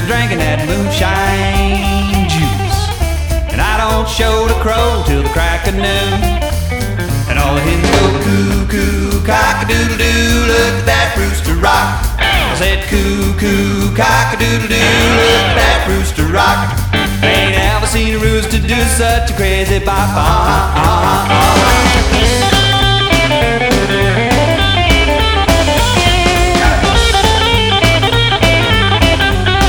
drinking that moonshine juice. And I don't show the crow till the crack of noon. And all the hens go cuckoo, cock-a-doodle-doo, look at that rooster rock. I said cuckoo, cock-a-doodle-doo, look at that rooster rock. Ain't ever seen a rooster do such a crazy bop.